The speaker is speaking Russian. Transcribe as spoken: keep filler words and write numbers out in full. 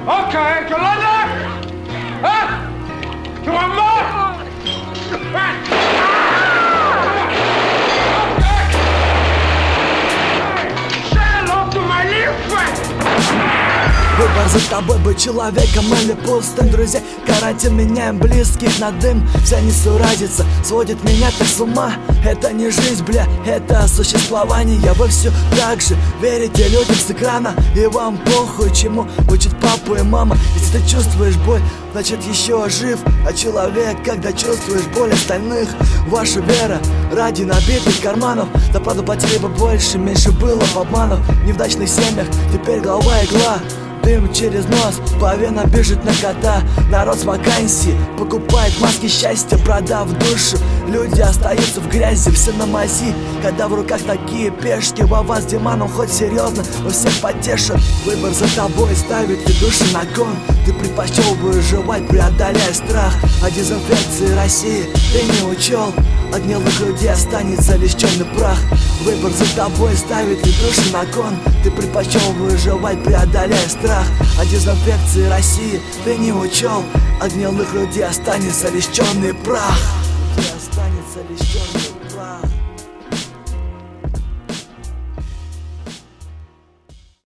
Okay, to London? Huh? To one more? Say hello to my little friend! Выбор за тобой, быть человеком или пустым. Друзья, карантин, меняем близких на дым. Вся несуразица сводит меня так с ума. Это не жизнь, бля, это существование. Вы все так же верите людям с экрана, и вам похуй, чему учат папу и мама. Если ты чувствуешь боль, значит еще жив. А человек, когда чувствуешь боль остальных, ваша вера ради набитых карманов. Да правда платили бы больше, меньше было обманов. В невдачных семьях теперь голова игла. Дым через нос, по венам бежит на кота. Народ с вакансии покупает маски счастья, продав душу. Люди остаются в грязи, все на мази. Когда в руках такие пешки, во вас диманом хоть серьезно, но всех потешат. Выбор за тобой ставит ли души на кон. Ты предпочел бы выживать, преодоляя страх. О дезинфекции России ты не учел. От гнилых людей останется лишь черный прах. Выбор за тобой ставит ли души на кон. Ты предпочел бы выживать, преодоляя страх. О дезинфекции России ты не учел. От гнилых людей останется лишь черный прах. Останется лишь черный прах.